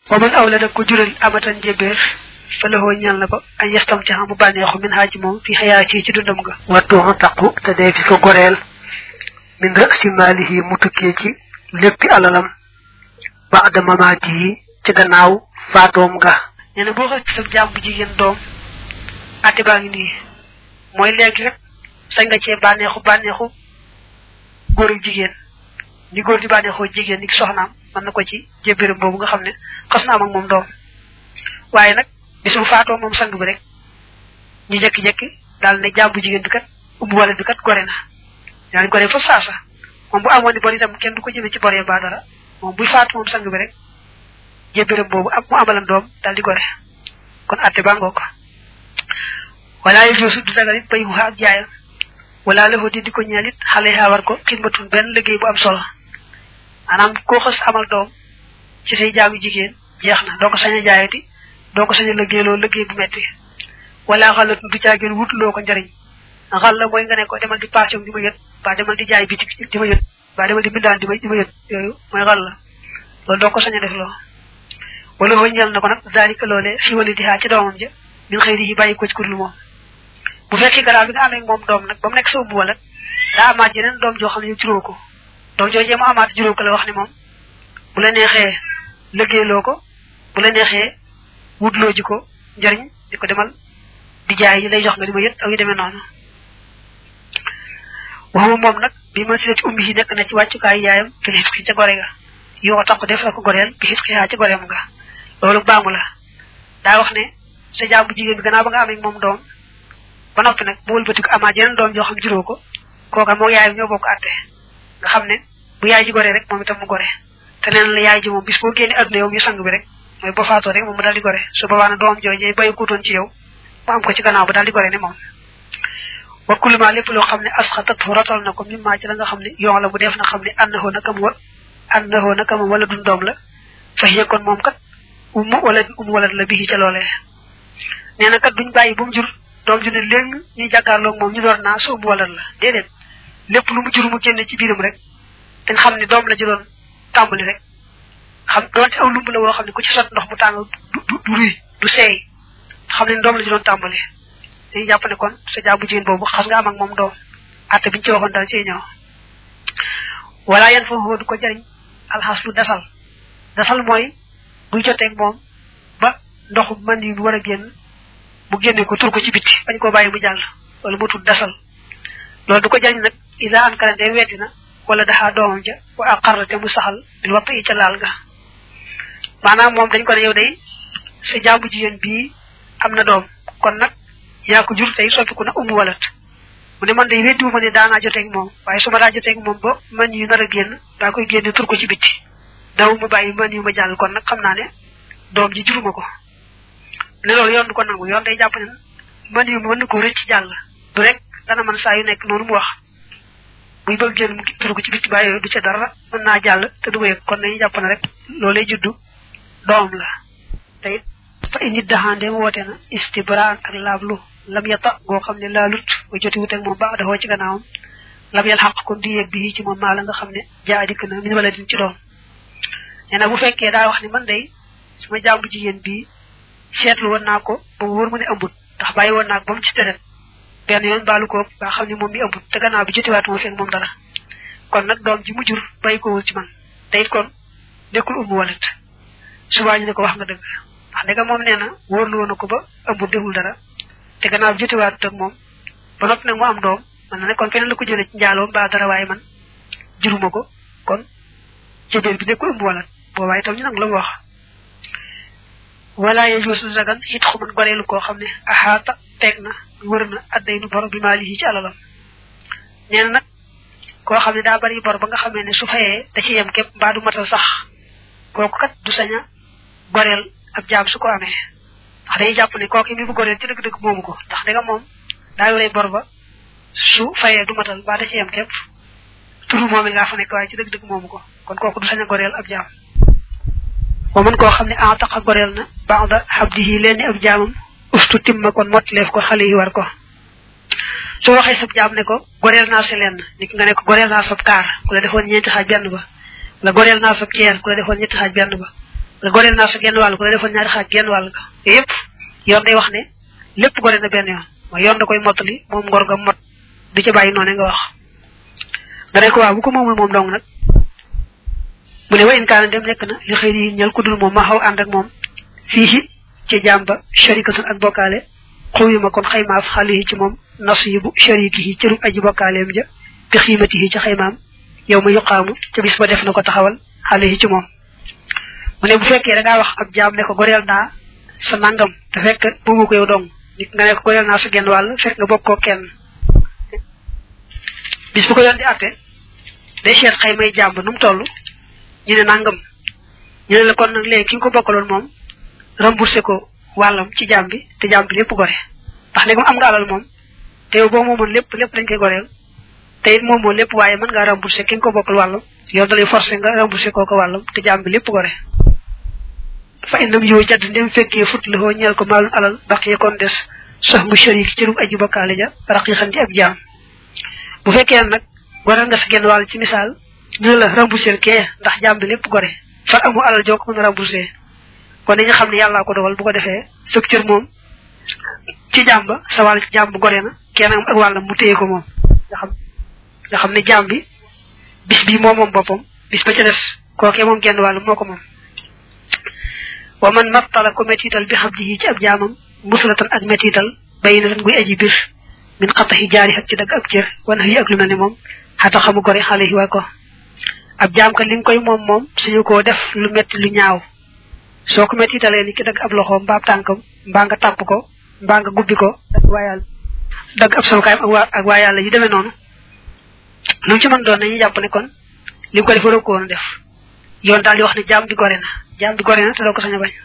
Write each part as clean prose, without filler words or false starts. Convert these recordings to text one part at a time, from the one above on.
wa man awlada ko jural amatan jeber fa la ho ñal na ko ay yastam ci xamu banexu min haji mom fi hayati ci dundam ga wattu taqu te de fi ko gorel min raksi malihi mutukke ci lepp alalam ba'da mamati ci gannaaw fatom ga neena bo xass sa jambu jigen dom ati baangi ni moy legi rek sañ nga ci banexu goru jigen ni gor di banexu jigen ni soxnam man nako ci jeberam bobu nga xamne xasna am ak mom dom waye nak bisu faato mom sang bi rek ñi jekki jekki dal ne jambu jigen bi kat ubu wala bi kat gore na dal gore fa sasa mom bu amone bari tam kenn du ko jëme ci boré ba dara mom bu faatu mom sang bi rek jeberam bobu ak mu amalan dom dal di gore kon atte ba ngoko wala yu josu du dagal bay hu ak jaayam wala la hodi diko ñalit xalé ha war ko xidmatun ben liggey bu am solo anam ko xass amal dom ci sey jaamu jigen jeexna do ko saña jaayati do ko saña liggeylo liggey bu metti wala xalat du ciagen wutlo ko njariñ xal la moy nga ne ko demal di passion di ma yet ba demal di jaay bitik di ma yet ba demal di bindan di ma yet yoyu moy xal la lo do ko saña def lo wala ho ñal nako nak zalika lolé fi walidi ha ci domam je min xeyri bayyi ko ci kurlu mom bu fekké gara bi nga amé mom dom nak bam nek so bu wala da ama jenen dom jo xamni ci roko dom jo jema amat juro ko la wax ni mom bu la nexé liggéeylo ko bu la nexé wudlo ji ko njariñ diko demal di jaay yi lay jox nga dima yett ak yu démé non waxu mom nak bi ma ci ummi yi nek na ci waccu kay yaayam te ci ci gore ga yo tax ko def ko gorel bi ci ha ci gorem nga lolu baamu la da wax ne sa jaabu jigen bi gëna ba nga amé mom dom ba nopi nak bo wulbeutik ama jenen dom jo xam juro ko koka mo yaay ñoo bokk atté nga xamne bu yaay ji goré rek mom itam mu goré té nen la yaay ji mom bis bo génné aduna yow ñu sang bi rek moy bo faato rek mom dal di goré su ba wana dom jojé bay ko ton ci yow ba am ko ci gannaaw ba dal di goré ni mom wa kullu ma lepp lo xamne asxatat ratal nako mimma ci la nga xamne yo la bu def na xamne annahu nakam wala dun dom la fa hiya kon mom kat wala la bihi ci lolé neena kat duñ bayyi bu mu jur dom ju ne leng ñi jakarlo mom ñu dor na so bu wala la dedet lepp lu mu jur mu genn ci biirum rek dañ xamni dom la jëlon tambali rek xam doon ci aw lumb la wo xamni ku ci sot ndox mu tang du ruy du sey xamni dom la jëlon tambali dañu japp ne kon sa jaabu jeen bobu xas nga am ak mom dom atte biñ ci waxon dal ci ñew wala yan fa hodu ko jariñ al haslu dasal moy bu jotté ak mom ba ndoxu man yu wara genn bu genné ko tur ko ci biti bañ ko bayyi mu jall wala mu tud dasal lolou du ko jariñ nak ila an kala de wedina wala daha doom ja wa aqarrata musahal bil waqti ci laal ga manam mom dañ ko yow day sa jaabu jigen bi amna doom kon nak ya ko jur tay soppi ko na walat mu ne man day weddu ma ne daana joté ak mom waye suma da joté ak mom bo man yu nara genn da koy genné tur ko ci biti daw mu bayyi man yu ma jall kon nak xamna ne doom ji juruma ko ne lolou yoon du ko nangu yoon day japp ne man yu mën ko recc jall du rek dana man sa yu nek nonu mu wax buy bëgg jël mu tur ko ci biti baye du ci dara mën na jall te du ko yek kon dañuy japp ne rek lolé juddu doom la tay fa indi dahande wote na istibran ak lablu lam yata go xamne la lut bu joti wut ak mom ba da ho ci gannaawum lam yal haq ko di yek bi ci mom mala nga xamne jaadik na min wala din ci doom ena bu fekke da wax ni man day suma jambu jigen bi setlu won nako ba wor mu ne ambut tax bayyi won nak bam ci teret ben yoon balu ko ba xamni mom mi ambut te gannaaw bi joti wat mo fek mom dara kon nak doom ji mu jur bay ko wul ci man tay kon nekul umu walat suba ñu ne ko wax nga deug wax dega mom neena worlu wonako ba ambut deful dara te gannaaw joti wat ak mom ba nopp nak mu am doom man na ne kon keneen la ko jëlé ci njaalo ba dara waye man jurumako kon ci bir bi nekul umu walat bo waye tam ñu nak la wax wala yajusu zagan hit xuman gorelu ko xamne ahata tegna wërna adaynu bor bi malihi ci alalam neena nak ko xamne da bari bor ba nga xamne ne su fayé da ci yam kep ba du matal sax koku kat du saña gorel ab jaam su ko amé wax day japp ne koku mi bu gorel ci deug deug momuko ndax da nga mom da yoré bor ba su fayé du matal ba da ci yam kep turu momi nga fa nek way ci deug deug momuko kon koku du saña gorel ab jaam ومن كو خامني اعتق غورلنا بعد حبده لين اب جامم uftu timma kon motlef ko xali yi war ko so waxe sab jaam ne ko gorel na ci len nik nga ne ko gorel na sab kar ku la defon ñeenti xaj benn ba la gorel na sab cier ku la defon ñetti xaj benn ba gorel na sa genn walu ko defal ñaari xaj genn walu ko yépp yoon day wax ne lépp gorel na benn yoon mo yoon da koy motali mom ngor ga mot du ci bayyi noné nga wax dara ko wa bu ko momul mom dong nak mu ne wa in kana dem nek na li xeyri ñal ko dul mom ma xaw and ak mom fihi ci jamba sharikatun ak bokale xuyuma kon xeyma af xali ci mom nasibu sharikihi ci ru aji bokalem ja bi ximatihi ci xeymam yow ma yuqamu ci bis ba def nako taxawal xali ci mom mu ne bu fekke da nga wax ab jaam ne ko gorel na sa nangam te fekk bu ko yow dong nit nga ne ko gorel na sa genn wal fekk nga bokko kenn bis bu ko yon di atté day xet xeymay jaam num tollu ñu ne nangam ñu ne la kon nak légui ki ko bokkalon mom rembourser ko walam ci jambi te jambi lepp goré tax ne ko am nga alal mom te yow bo momon lepp dañ koy gorel te it momo lepp waye man nga rembourser ki ko bokkal walam yow dalay forcer nga rembourser koko walam te jambi lepp goré fa indam yoy jadd ndem fekke fut lo ñal ko malun alal baqiya kon dess sax mu sharik ci ru aji bakale ja raqiqan di ab jam bu fekke nak gorel nga sa genn wal ci misal ñu la rembourser ke ndax jambi lepp goré fa amu alal joko mëna rembourser kon dañu xamni yalla ko dogal bu ko defé suk cër mom ci jamba sa wal ci jambu goré na kenn ak walam mu téyé ko mom nga xamni jambi bis bi mom bopam bis ba ci dess koké mom genn wal moko mom wa man mattala ko metital bi habdihi ci ab jamam muslatan ak metital bayinatan guy aji bir min qatahi jari hak ci dag ak cër wana yi ak lu melni mom hata xamu goré xalihi wa ko ab jam ka lim koy mom suñu ko def lu metti lu ñaaw soko metitale ni ki dag ab loxo mbab tankam mba nga tap ko mba nga gubbi ko ak wayal dag ab sawkay ak wayal yi demé nonu lu ci man doon nañu japp ne kon lim ko def ro ko won def yoon dal di wax ni jam bi goré na te do ko saña bañ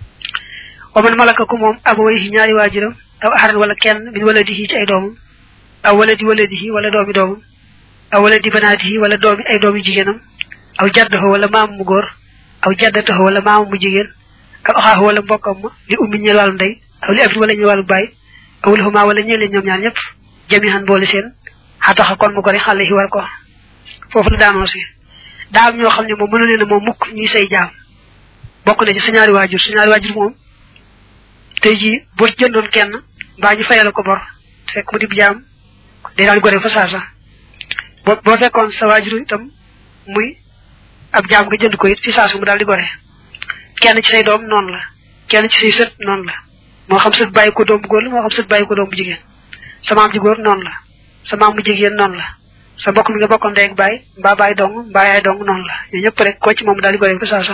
o man malaka ko mom abu way ñaari wajiram aw haran wala kenn min waladihi ci ay doomum aw waladihi wala doomi doomum aw waladi banatihi wala doomi ay doomi jigenam aw jaddahu wala mam mu gor aw jaddatahu wala mam mu jigen aw akhahu wala mbokam li ummi ñel walu ndey aw li abdi wala ñel walu bay aw li huma wala ñel ñom ñaar ñep jamihan boole sen hataxa kon mu gori xale yi war ko fofu la daano ci daam ñoo xamne mo mëna leen mo mukk ñi say jaam bokku na ci suñaari wajur mom tay ji bo jëndon kenn ba ñu fayal ko bor fekk mu di jaam day dal gore fa sasa bo fekkon sa wajur itam muy ab jaam nga jënd ko it fi sasa mu dal di gore kenn ci say doom non la kenn ci say sët non la mo xam sët bayyi ko doom bu góor mo xam sët bayyi ko doom bu jigéen sa maam ji góor non la sa maam bu jigéen non la sa bokk mi nga bokkon ndey ak bay mba bay dong mba yaay dong non la ñu ñëpp rek ko ci mom dal di gore fi sasa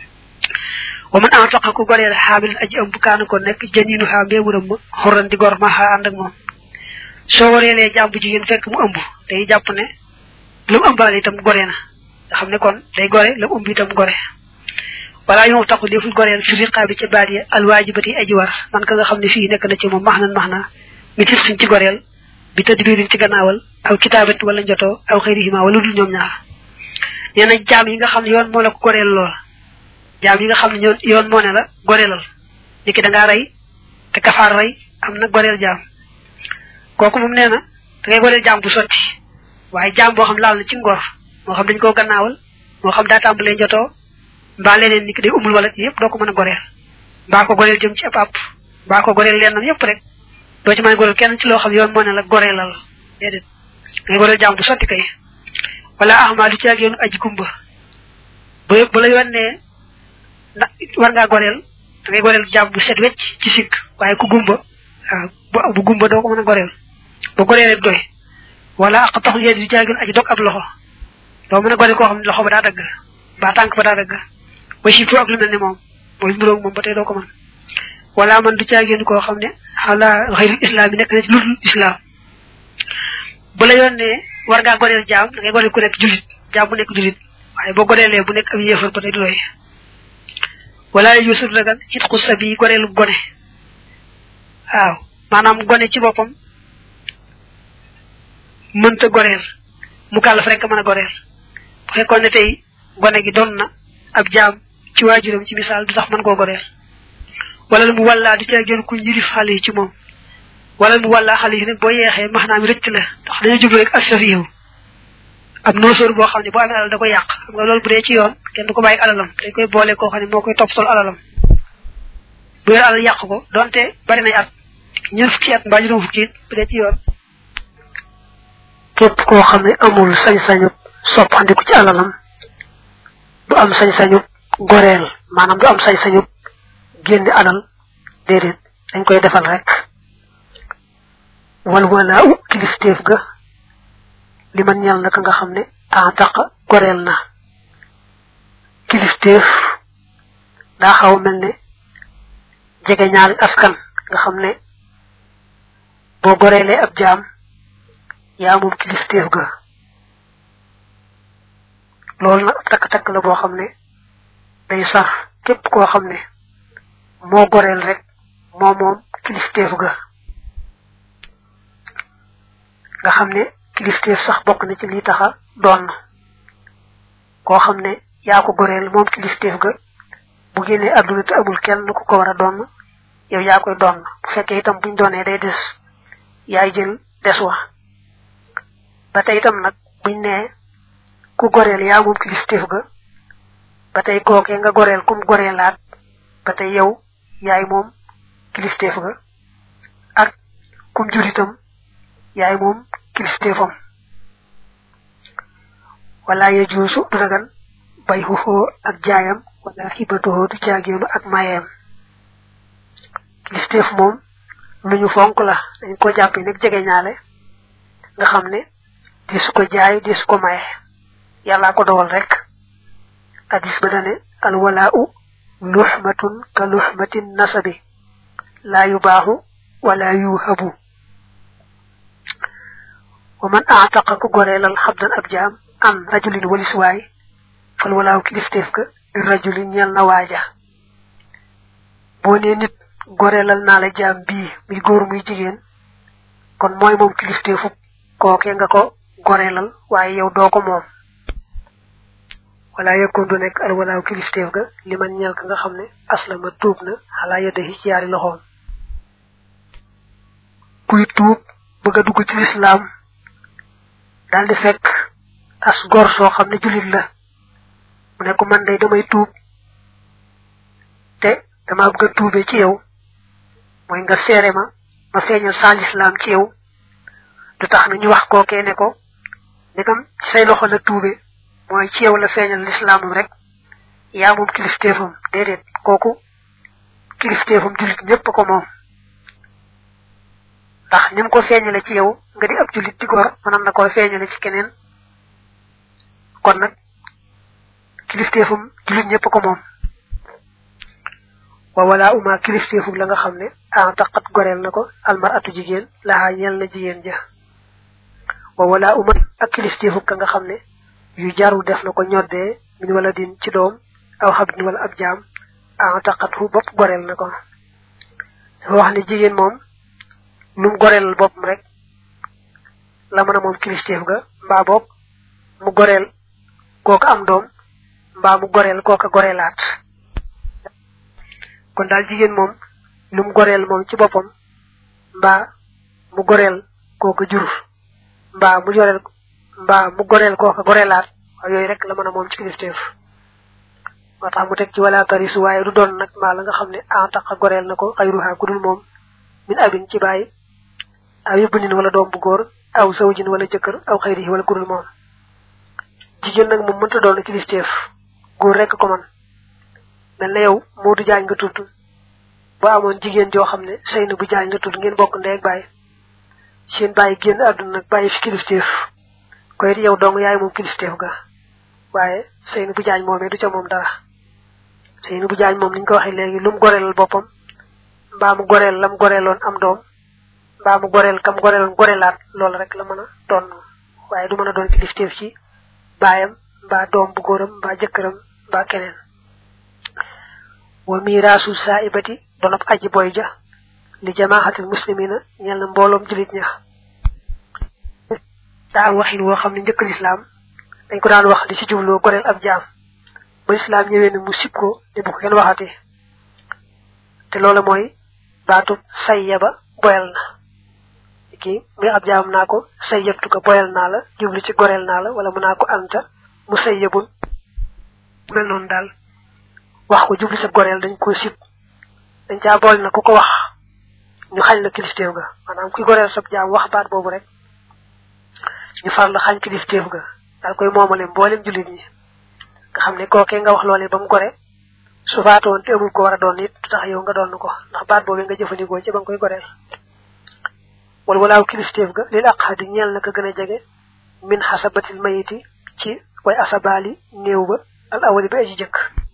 wa man antaqa ku gorel hamil aji am bu kan ko nek janinu ha bewuram horan di gor ma ha and ak mom so warele jaam bu jigéen fekk mu ëmb day japp ne lu ëmbal itam goré na xamne kon day goré lu ëmb itam goré wala ñu taxu deful gorel fi riqabi ci baadiya al wajibati aji war man ka nga xamne fi nek na ci mom mahna mi ci ci gorel bi tadbirin ci gannaawal aw kitabati wala njoto aw xeyrihima wala dul ñom ñaar ñena jaam yi nga xamne yoon mo la ko gorel lool jaam yi nga xamne yoon mo ne la gorelal niki da nga ray te kafar ray amna gorel jaam koku mum neena da ngay gorel jaam bu soti waye jaam bo xam laal ci ngor mo xam dañ ko gannaawal mo xam da tambale njoto ba leneen niki day umul wala yépp doko mëna gorel ba ko gorel jëm ci apap ba ko gorel lennam yépp rek do ci mëna gorel kenn ci lo xam yoon mo ne la gorelal dedet ngay gorel jaam bu soti kay wala ahmadu ci ak yoonu aji kumba bu la yonne war nga gorel da ngay gorel jaam bu set wecc ci sik waye ku gumba bu gumba do ko mëna gorel bu gorel rek doy wala aqtahu yadi jagul aji dok ab loxo do mëna gorel ko xam loxo ba da dag ba tank ba da dag ba ci tok lu melni mom moy nduro mom batay do ko man wala man du ciagen ko xamne hala ghayr islam nek na ci ludul islam bu la yonne war nga gorel jaam da ngay gorel ku nek julit jaam bu nek julit waye bo gorelé bu nek am yéfar batay doy wala yusuf dagan hitqu sabi gorel gone waaw manam gone ci bopam mënta gorel mu kalaf rek mëna gorel bu fekkon ne tay gone gi don na ab jaam ci wajuram ci misal du tax man ko gorel wala mu walla du ci gën ku ñiri xali ci mom wala mu walla xali nak bo yexé maxna mi recc la tax dañu jublu rek asafiyu ab nosor bo xamni bo amé alal da koy yaq xam nga loolu bu dé ci yoon kenn du ko bayyi alalam dañ koy bolé ko xamni mo koy top sol alalam bu yor alal yaq ko donte bari nay at ñeuf fukki at mbaa juroom fukki bu dé ci yoon képp koo xam ne amul sañ-sañu soppandiku ci alalam du am sañ-sañu goreel maanaam du am sañ-sañu génne alal déedéet dañ koy defal rek wal walaaw kilifteef ga li man ñal naka nga xam ne taq goreel na kilifteef daa xaw mel ne jege ñaari askan nga xam ne boo goreelee ab jaam yaa moom kilifteef ga loolu nag takk-takk la boo xam ne day sar képp koo xam ne moo goreel rek moo moom kilifteef ga nga xam ne kilifteef sax bokk na ci li taxa doon koo xam ne yaa ko goreel moom kilifteef ga bu génnee àdduna te amul kenn ku ko war a doon yow yaa koy doon bu fekkee itam buñ doonee day des yaay jël des wa ba tey itam nag buñ nee ku goreel yaa moom kilifteef ga ba tey kookee nga goreel kum goreelaat ba tey yow yaay moom kilifteef ga ak kum juritam yaay moom kilifteefam wala ya juusu du dagan bay xuxoo ak jaayam wala xibatuhoo du jaageenu ak mayeem kilifteef moom lu ñu fonk la dañ ko jàppee nag jege ñaale nga xam ne di su ko jaay di su ko maye yàlla ko dogal rek hadis ba dane al walaa'u luhmatun ka luhmatin nasabi la yubahu wala yuhabu wa man a'taqa ku gorelal habdan ab jaam an rajulin walis waay fal walaaw kilifteef ka rajulin ñel na waaja boo nee nit gorelal naa la jaam bii muy góor muy jigéen kon mooy moom kilifteefu kooke nga ko gorelal waaye yow doo ko moom wala yakun du nekk al walaaw kilifteef ga liman ñel ka nga xam ne aslama tuub na xalaa yeddahi ci yaari loxoom kuy tuub bëgg a dugg ci lislaam daal di fekk as gor soo xam ne julit la mu ne ko man day damay tuub te dama bëgg a tuubee ci yow mooy nga seere ma feeñal sa lislaam ci yow du tax na ñu wax kookee ne ko ndegam say loxo la tuube mooy ci yow la feeñal lislaamam rek yaa moom kilifteefam déedéet kooku kilifteefam julit ñëpp ko moom ndax nim ko feeñale ci yow nga di ab julit di gor mënoon na ko feeñale ci keneen kon nag kilifteefam julit ñëpp ko moom wa wala uma kilifteefum la nga xam ne taqat goreel na ko almaratu jigéen laha ñel na jigéen ja wa wala uma ak kilifteefum ka nga xam ne yu jaru def na ko ñoddee min wala din ci doom aw xabdin wala ab jaam taqat hu bopp goreel na ko wax ne jigéen moom num goreel boppam rek la mën a moom kilifteef ga mbaa boog mu goreel kooka am doom mbaa mu goreel kooka goreelaat kon daal jigéen moom num goreel moom ci boppam mbaa mu goreel kooka jur mbaa mu goreel kooka goreelaat yooyu rek la mën a moom ci kilifteef moo tax mu teg ci wala tarisu waaye du doon nag mbaa la nga xam ne taqa goreel na ko xayruha ku dul moom min abin ci bàyyi aw yëbbunin wala doom bu góor aw sawjin wala jëkkër aw xayrihi wala ku dul moom jigéen nag moom mënta doon kilifteef góor rek ko man mel na yow Modou Diagne nga tudd ba amoon jigéen joo xam ne Seyna bu Diagne nga tudd ngeen bokk ndey ak baay seen baay génn àdduna nag bàyyi fi kilifteef koy yow dong yaay moom kilifteef ga waaye Seyna bu Diagne moomee du ca moom dara Seyna bu Diagne moom niñ ko waxee léegi lu mu goreelal boppam mbaa mu goreel lam goreeloon am doom mbaa mu goreel kam goreeloon goreelaat loolu rek la mën a doon waaye du mën a doon kilifteef ci baayam mbaa doom bu góoram mbaa jëkkëram mbaa keneen wa miraasu saa'ibati donop aji boy ja li jamaahatil muslimina ñel na mbooloom julit ña daa waxin woo xam ne njëkk lislaam dañ ko daan wax di ci jubloo goreel ab jaam ba lislaam ñëwee ne mu sib ko ne bu ko kenn waxati te loolu mooy baatu sayyaba boyal na ki muy ab jaam naa ko sayyabtu ko boyal naa la jublu ci goreel naa la wala mu naa ko anta mu sayyabun mel noonu daal wax ko jublu sa goreel dañ ko sib dañ caa bool na ku ko wax ñu xañ la kilifteef ga maanaam kuy goreel sab jaam wax baat boobu rek ñu far la xañ kilifteef ga daal koy moomale mboolem jullit ñi nga xam ne kookee nga wax loolee ba mu gore su faatoon te amul ko war a doon it tax yow nga doon ko ndax baat boobu nga jëfandikoo ci ba nga koy goreel wala walaaw kilifteef ga lil aqhadi ñeel na ka gën a jege min xasabatil mayiti ci way asabali néew ba al awali ba aji jëkk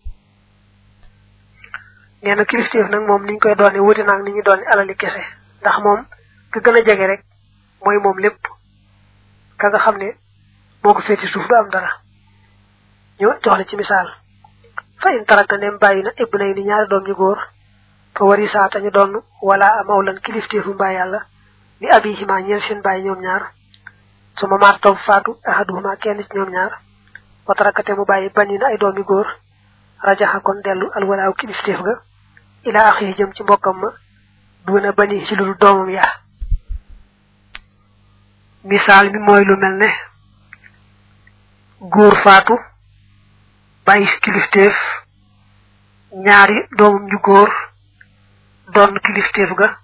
nee na kilifteef nag moom niñ koy doone wuti naag ni ñu doone alali kese ndax moom ka gën a jege rek mooy moom lépp ka nga xam ne moo ko féeti suuf du am dara ñu jox la ci misaal fa in taraka nem bàyyi na ibnay ni ñaari doom ñu góor fa wari saata ñu doon wala mawlan kilifteefu mbaa yàlla li abihima ñeel seen bàyyi ñoom ñaar suma maar toog faatu ahaduhuma kenn ci ñoom ñaar wa tarakate mu bàyyi bani na ay doom yu góor rajaxa kon dellu alwalaaw kilifteef ga ila axi jëm ci mbokkam ma duna bani ci lu doomam yaa misaal mi mooy lu mel ne góor faatu bàyyi kilifteef ñaari doomam ñu góor doon kilifteef ga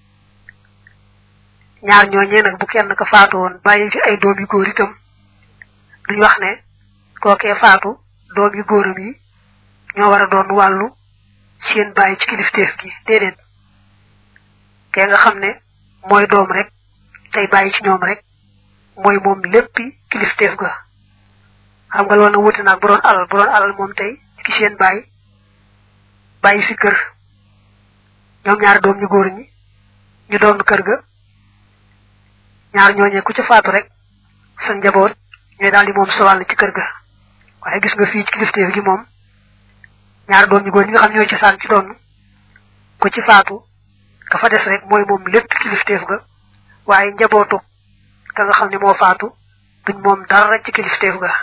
ñaar ñooñee nag bu kenn ka faatu woon bàyyi fi ay doom yu góor itam duñ wax ne kookee faatu doom yu góoram yi ñoo war a doon wàllu seen bàyyi ci kilifteef gi déedéet kee nga xam ne mooy doom rek tey bàyyi ci ñoom rek mooy moom léppi kilifteef ga xam nga loolu na wuti naag bu doon alal moom tey ki seen bàyyi fi kër ñoom ñaari doom ñu góor ñi ñu doon kër ga ñaar ñooñee ku ca faatu rek sa njaboot ñooy daal di moom sa wàll ci kër ga waaye gis nga fii ci kilifteef gi moom ñaari doom ñu góor ñi nga xam ñooy ci saan ci doon ku ci faatu ka fa des rek mooy moom lépp kilifteef ga waaye njabootu ka nga xam ne moo faatu duñ moom dara ci kilifteef ga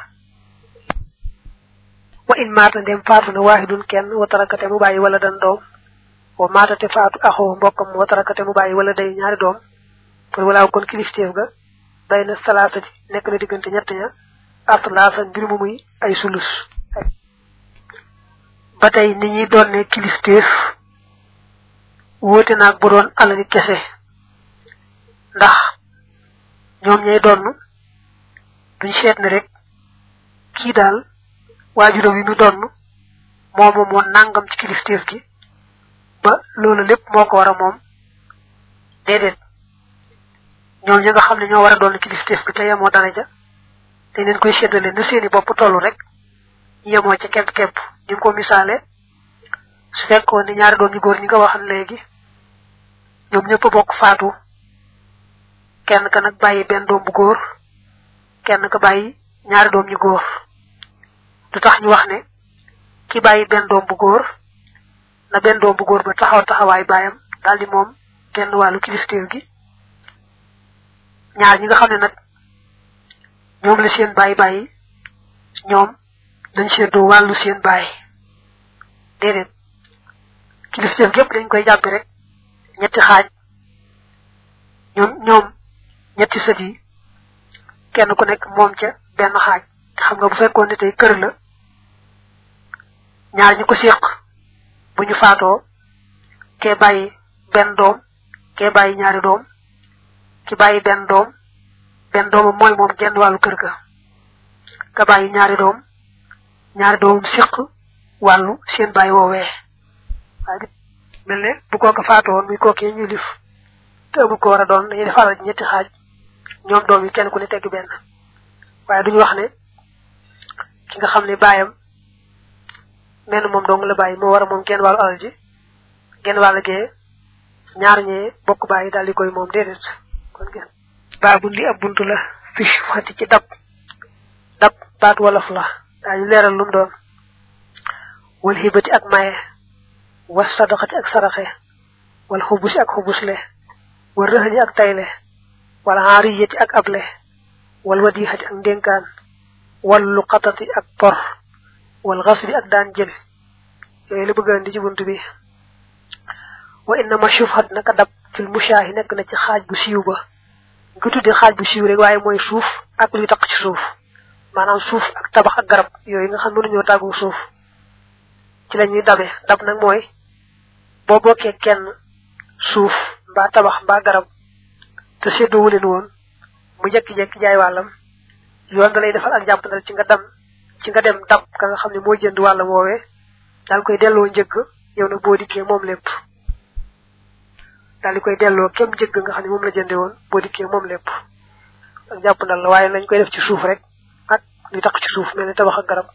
wa in maata ndem faatu na waahidun kenn wa tarakate mu bàyyi wala dan doom wa maatate faatu axoo mbokkam wa tarakate mu bàyyi wala day ñaari doom kon walaaw kon kilifteef ga bay na salaasati nekk na diggante ñett ña atlaasan mbir mu muy ay sulus ba tey ni ñuy doon ne kilifteef wóote naag bu doon alali kese ndax ñoom ñay doon duñ seet ne rek kii daal waajuram yi mu doon moomu moo nangam ci kilifteef gi ba loolu lépp moo ko war a moom déedéet ñoom ñi nga xam ne ñoo war a doon kilifteef gi te yemoo daraja te leen koy séddale na seeni bopp tollu rek yemoo ca képp ñu ko misaale su fekkoon ni ñaari doom ñu góor ñi nga waxal léegi ñoom ñëpp bokk faatu kenn ka nag bàyyi benn doom bu góor kenn ka bàyyi ñaari doom ñu góor du tax ñu wax ne ki bàyyi benn doom bu góor na benn doom bu góor ba taxawaay baayam daal di moom genn wàllu kilifteef gi ñaar ñi nga xam ne nag ñoom la seen bàyyi ñoom dañ seddoo wàllu seen bàyyi déedéet kilifteef gépp dañ koy jàpp rek ñetti xaaj ñoom ñetti sët yi kenn ku nekk moom ca benn xaaj xam nga bu fekkoon ne tey kër la ñaar ñi ko séq bu ñu faatoo kee bàyyi benn doom kee bàyyi ñaari doom ki bàyyi benn doomam mooy moom genn wàllu kër ga ka bàyyi ñaari doomam séq wàllu seen bàyyi woowee waaye mel ne bu kooka faatoon muy kookee ñu lif te amul ko war a doon dañuy def alal ji ñetti xaaj ñoom doom yi kenn ku ne tegg benn waaye duñu wax ne ki nga xam ne baayam menn moom dong la bàyyi moo war a moom genn wàllu alal ji genn wàll gee ñaar ñee bokk bàyyi daal di koy moom déedéet kon gis baabu li ab buntu la fi shufati ci dab baat wolof la daañu leeral lu mu doon wal hibati ak maye was sadaqati ak saraxe wal xubusi ak xubusle wal rëhani ak tayle wal haariyati ak able wal wadihati ak ndénkaan wal luqatati ak por wal xasbi ak daan jël yooyu la bëgg a indi ci buntu bi wa innama shufhat naka dab fil mushaahi nekk na ci xaaj bu siiw ba nga tudde xaaj bu siiw rek waaye mooy suuf ak luy taq ci suuf maanaam suuf ak tabax ak garab yooyu nga xam mënuñoo tàggu suuf ci lañuy dabe dab nag mooy boo bokkee kenn suuf mbaa tabax mbaa garab te séddoo wuleen woon mu jekki-jekki jaay wàllam yoon da lay defal ak jàppandal ci nga dem dab ka nga xam ne moo jënd wàllam woowee daal koy delloo njëgg yow nag boo dikkee moom lépp daal di koy delloo kem njëgg nga xam ne moom la jënde woon boo dikkee moom lépp ak jàppandal la waaye nañ koy def ci suuf rek ak li tax ci suuf mel ne tabax ak garab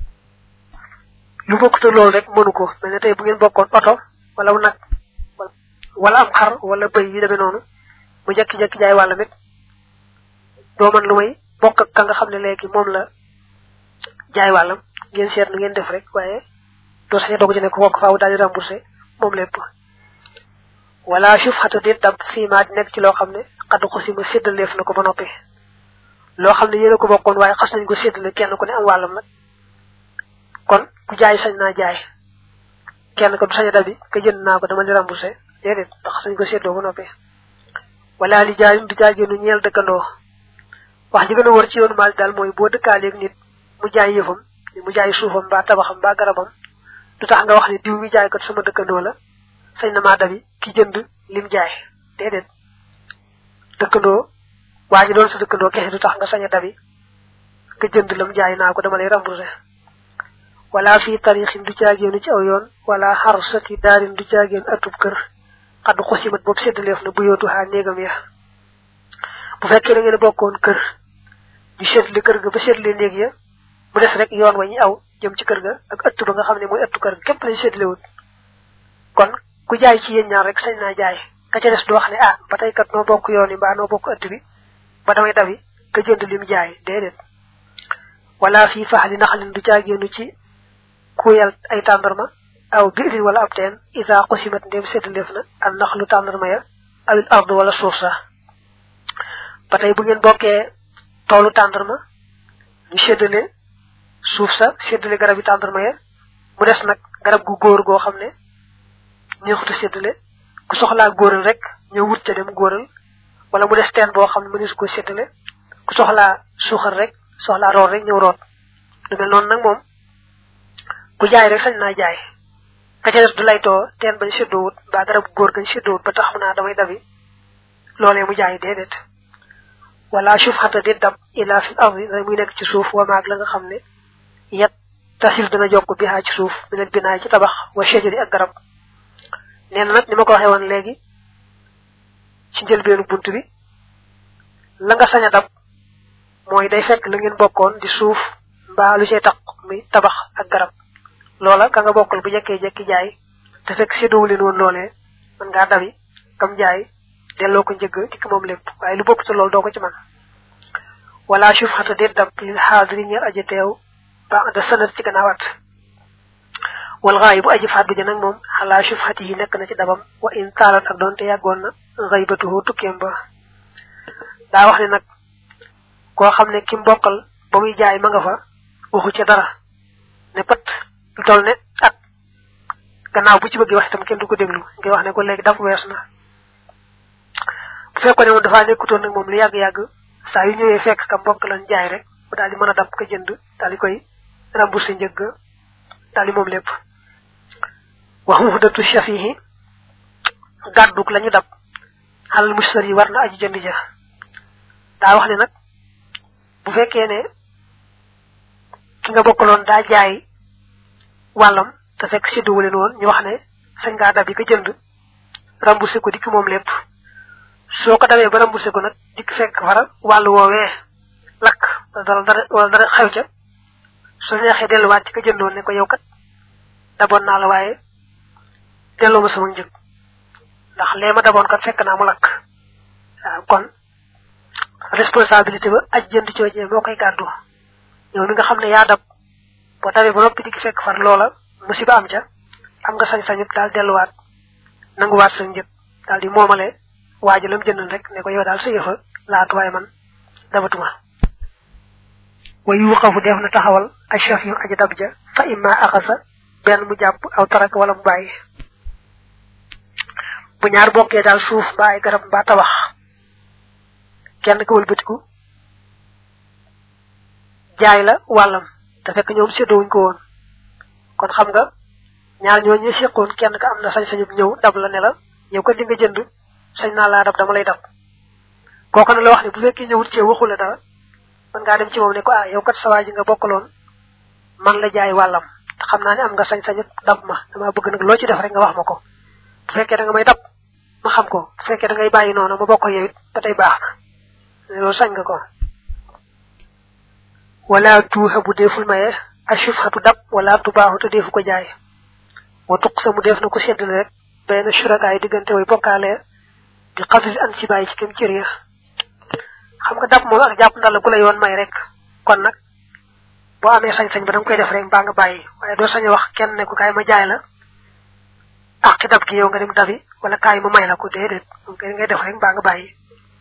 lu bokkute loolu rek mënu ko mel ne tey bu ngeen bokkoon oto wala nag wala am xar wala bëy yi demee noonu mu jekki-jekki jaay wàllam it doo man lu may bokk ak ka nga xam ne léegi moom la jaay wàllam ngeen seet nu ngeen def rek waaye doo sañe doog ci ne ko bokk faaw daal di remboursé moom lépp wala shufhatu dit dab fii maa di nekk ci loo xam ne xaddu xosima séddaleef na ko ba noppi loo xam ne yéen a ko bokkoon waaye xas nañ ko séddale kenn ku ne am wàllam nag kon ku jaay sañ naa jaay kenn ko du sañ a dabi ka jënd naa ko dama di remboursé déedéet ndax sañ ko séddoo ba noppi wala li jaayum du jaageenu ñeel dëkkandoo wax ji gën a wër ci yoonu maal daal mooy boo dëkkaaleeg nit mu jaay yëfam mu jaay suufam mbaa tabaxam mbaa garabam du tax nga wax ne diw mi jaay kat sama dëkkandoo la sañ na maa dabi ki jënd lim jaay déedéet dëkkandoo waa ji doon sa dëkkandoo kese du tax nga sañ a dabi ka jënd lam jaay naa ko dama lay remboursé wala fii tarixin du jaageenu ci aw yoon wala xarsati daarin du jaageen atub kër xaddu xosimat boobu séddaleef na bu yootu xaa néegam ya bu fekkee da ngeen bokkoon kër ñu séddale kër ga ba séddale néeg ya mu des rek yoon wa ñu aw jëm ci kër ga ak ëtt ba nga xam ne mooy ëttu kër ga képp lañ séddalewut kon ku jaay ci yéen ñaar rek sañ naa jaay ka ca des du wax ne ah ba tey kat noo bokk yoon yi mbaa noo bokk ëtt bi ba damay dabi ka jënd lim jaay déedéet wala fii faxali naxalin du jaagéenu ci kuyal ay tàndarma aw biirin wala ab teen isa xosimat ndéem séddaleef na al naxlu tàndarma ya awil ard wala suuf sa ba tey bu ngeen bokkee toolu tàndarma ñu séddale suuf sa séddale garab yi tàndarma ya mu des nag garab gu góor goo xam ne neexuta séddale ku soxlaa góoral rek ñëw wut ca dem góoral wala mu des teen boo xam ne mënees ko séddale ku soxlaa suuxal rek soxlaa root rek ñëw root lu mel noonu nag moom ku jaay rek sañ naa jaay ka ca des du laytoo teen bañ séddoowut mbaa garab gu góor gañ séddoowut ba tax mu naa damay dabi loolee mu jaay déedéet wala shufhata di dab ila fil ardi muy nekk ci suuf wa maag la nga xam ne yet tasil dana jokk bi ci suuf minal binaay ci tabax wa shajari ak garab nee na nag ni ma ko waxee woon léegi ci njëlbeenu bunt bi la nga sañ a dab mooy day fekk la ngeen bokkoon di suuf mbaa lu cay taq muy tabax ak garab loola ka nga bokkal bu jekkee jekki jaay te fekk séddoowu leen woon loolee mën ngaa dabi kam jaay delloo ko njëgg ci moom lépp waaye lu bokk te loolu doo ko ci man wala shufhata déet dab lil xaadiri ñeel aji teew ba'da sanat ci gannaaw at wal ghaibu aji fàddu ja nag moom xalaa shufhati yi nekk na ci dabam wa in taalat ak doonte yàggoon na ghaibatuhu tukkeem ba daa wax ne nag koo xam ne kim bokkal ba muy jaay ma nga fa waxu ca dara ne pat lu toll ne at gannaaw bu ci bëgg wax itam kenn du ko déglu ngay wax ne ko léegi daf wees na bu fekkoon ne moom dafaa nekkutoon nag moom lu yàgg-yàgg saa yu ñëwee fekk ka mbokk lan jaay rek bu daal di mën a dab ka jënd daal di koy remboursé njëgg daal di moom lépp wax muhdatu shafihi gàdduk lañu dab xalal mushtari war na aji jënd ja daa wax ne nag bu fekkee ne ki nga bokkaloon daa jaay wàllam te fekk sédduwu leen woon ñu wax ne sañ ngaa dab yi ka jënd remboursé ko dikk moom lépp soo ko dawee ba remboursé ko nag dikk fekk fara wàllu woowee lakk wala dara xew ca soo neexee delluwaat ci ka jëndoon ne ko yow kat daboon naa la waaye delloo ma sama njëg ndax lee ma daboon kat fekk naa mu lakk waaw kon responsabilité ba aj jënd coojee moo koy gàddu yow mi nga xam ne yaa dab boo dawee ba noppi dikk fekk far loola musiba am ca am nga sañ-sañu daal delluwaat nanguwaat sa njëg daal di moomale waaji lam jëndal rek ne ko yow daal sa yëfa laatu waaye man dabatuma wa yuqafu def na taxawal ashaf yu aji dab ja fa imma axasa benn mu jàpp aw tarak wala mu bàyyi bu ñaar bokkee daal suuf mbaa ay garab mbaa tabax kenn ko wëlbatiku jaay la wàllam te fekk ñoom séddowuñ ko woon kon xam nga ñaar ñoo ñi seqoon kenn ka am na sañ-sañu ñëw dab la ne la yow ko di nga jënd sañ naa laa dab dama lay dab kooku na la wax ne bu fekkee ñëwut ci waxu la dara man ngaa dem ci moom ne ko yow kat sa waa ji nga bokkaloon man la jaay wàllam te xam naa ne am nga sañ-sañu dab ma dama bëgg nag loo ci def rek nga wax ma ko bu fekkee da nga may dab ma xam ko bu fekkee da ngay bàyyi noonu ma bokk yow it ba tey baax na loolu sañ nga ko wala tuuxa bu deful maye ashufhatu dab wala tubaaxu te defu ko jaay wa tuq sa mu def na ko seddal rek benn shurakaay diggante way bokkaale bi xadri an ci bàyyi ci kem cër ya xam nga dab moom ak jàpp ndal ku la yoon may rek kon nag boo amee sañ-sañ ba da nga koy def rek mbaa nga bàyyi waaye doo sañ a wax kenn ne ko kaay ma jaay la ak dab gi yow nga dem dabi wala kaay ma may la ko déedéet moom kay ngay def rek mbaa nga bàyyi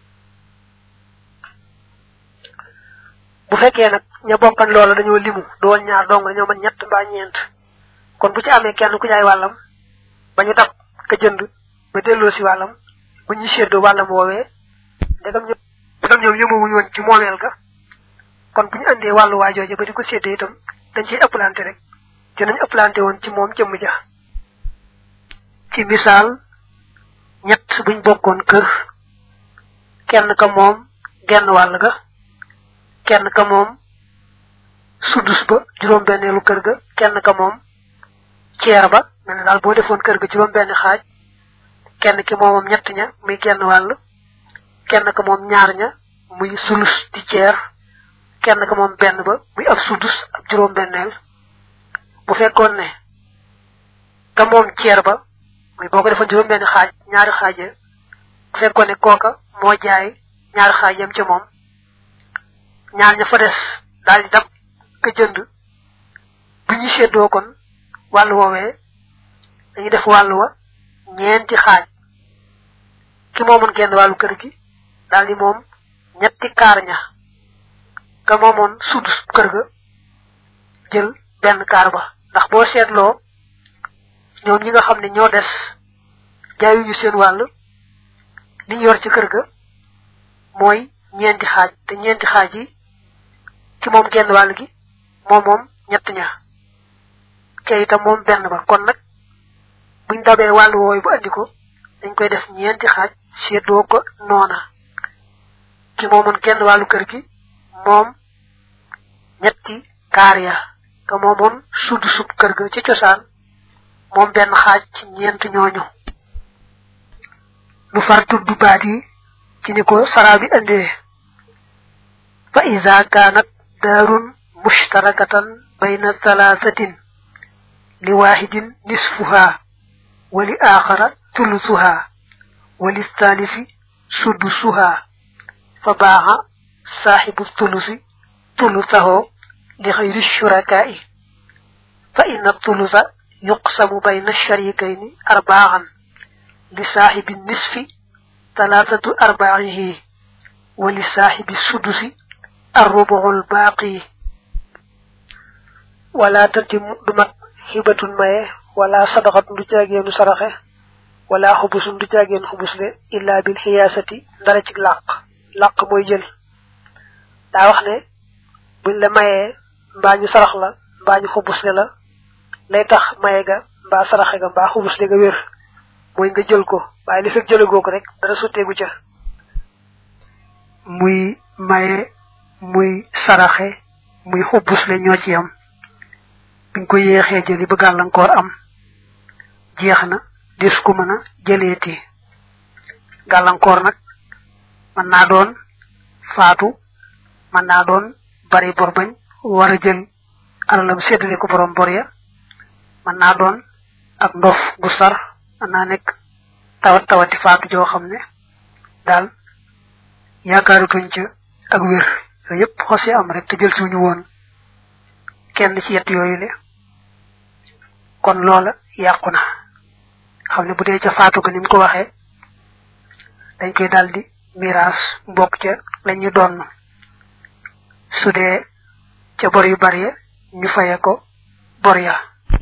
bu fekkee nag ña bokkan loolu dañoo limu doon ñaar dong dañoo mën ñett mbaa ñeent kon bu ci amee kenn ku jaay wàllam ba ñu dab ka jënd ba delloo si wàllam bu ñu séddoo wàllam woowee ndegam ñoom yëmawuñu woon ci moomeel ga kon bu ñu andee wàllu waajooje ba di ko séddee itam dañ ciy ëppalante rek dinañ ëppalante woon ci moom jëmm ja ci misaal ñett buñ bokkoon kër kenn ka moom genn wàll ga kenn ka moom sudus ba juróom benneelu kër ga kenn ka moom ceer ba mel daal boo defoon kër ga juróom benn xaaj kenn ki moomam ñett ña muy genn wàll kenn ka moom ñaar ña muy sulus di ceer kenn ka moom benn ba muy ab sudus ak juróom benneel bu fekkoon ne ka moom ceer ba muy boo ko defoon juróom benn xaaj ñaari xaaje bu fekkoon ne kooka moo jaay ñaari xaaj yam ca moom ñaar ña fa des daal di dab ka jënd bu ñu seddoo kon wàllu woowee dañuy def wàllu wa ñeenti xaaj ki moomoon genn wàllu kër gi daal di moom ñetti kaar ña ka moomoon sudus kër ga jël benn kaar ba ndax boo seetloo ñoom ñi nga xam ne ñoo des jaayuñu seen wàll li ñu yor ci kër ga mooy ñeenti xaaj te ñeenti xaaj yi ki moom genn wàll gi moom ñett ña kay itam moom benn ba kon nag buñ dabee wàllu wooyu bu andi ko dañ koy def ñeenti xaaj seddoo ko noona ki moomoon genn wàllu kër gi moom ñetti kaar ya te moomoon sudd sub kër ga ci cosaan moom benn xaaj ci ñeent ñooñu nu far tudd baat yi ci ni ko saraa bi andee fa iza kaanat daarun mushtarakatan bayna thalathatin li waahidin nisfuha wa li aaxara thuluthuha wa li thalithi sudusuha fa baaxa saaxibu thuluthi thuluthahu li xayri shurakaa'i fa inna thulutha yuqsamu bayna sharikayni arba'an li saaxibi nisfi thalathatu arbaa'ihi wa li saaxibi sudusi الربع الباقي ولا تتم دمت هبة ماي ولا صدقة دجاجين سرخه ولا خبز دجاجين خبز إلا بالحياسة درجة لاق موي جël da wax ne buñ la maye mba ñu sarax la mba ñu xubus la lay tax maye ga mba saraxe ga mba xubus ga wër moy nga jël ko waye li fek jël goko rek dara sotegu ca muy maye muy saraxe muy xubus le ñoo ci yam biñ ko yéxé jëli ba galankor am jeexna des ko mëna jëléti galankor nak man na doon faatu man na doon bari bor bañ wara jël alalam sédalé ko borom bor ya man na doon ak ndof gu sar man na nek tawati faatu jo xamné dal yaakaaru tuñ ci ak wër yépp xosé am rek te jël suñu woon kenn ci yett yooyu le kon loola yàquna xam ne bu dee ca faatu ko ni mu ko waxee dañ koy daldi miraas bokk ca lañu doon su dee ca bor yu bari ñu faye ko bor ya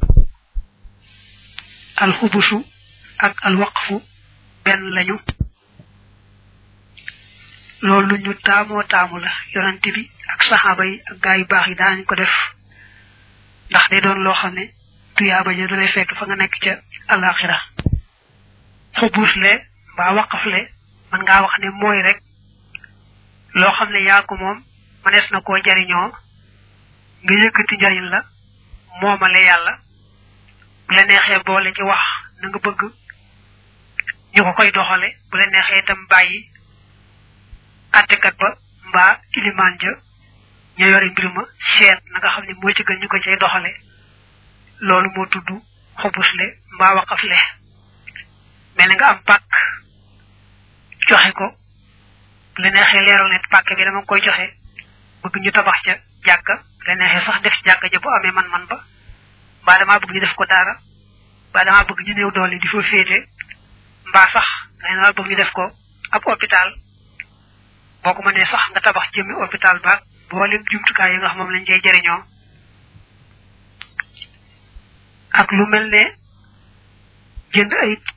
al xubusu ak al waqfu benn lañu loolu ñu taamu la yonante bi ak sahaba yi ak gaay baax yi daañ ko def ndax day doon loo xam ne tuyaaba ja du lay fekk fa nga nekk ca alaxira xubusle ba waqafle man ngaa wax ne mooy rek loo xam ne yaa ko moom manees na koo jariñoo nga yëkkati njariñ la moomale yàlla bu la neexee boole ci wax na nga bëgg ñu ko koy doxale bu la neexee itam bàyyi attekat ba mbaa ilimaan ja ña yore mbir ma seet na nga xam ne mooy ci gën ñu ko cay doxale loolu moo tudd xubusle mbaa waqafle mel nga am pàkk joxe ko bu la neexee leeral ne pàkk bi dama koy joxe bëgg ñu tabax ca jàkka bu la neexee sax def ci jàkka ja bu amee man-man ba mbaa damaa bëgg ñu def ko daara mbaa damaa bëgg ñu néew doole di fa féete mbaa sax nga bëgg ñu def ko ab hôpital boo ko mënee sax nga tabax jëmmi hôpital baag boolem jumtukaay yi nga xam moom lañ cay jëriñoo ak lu mel ne jënd ay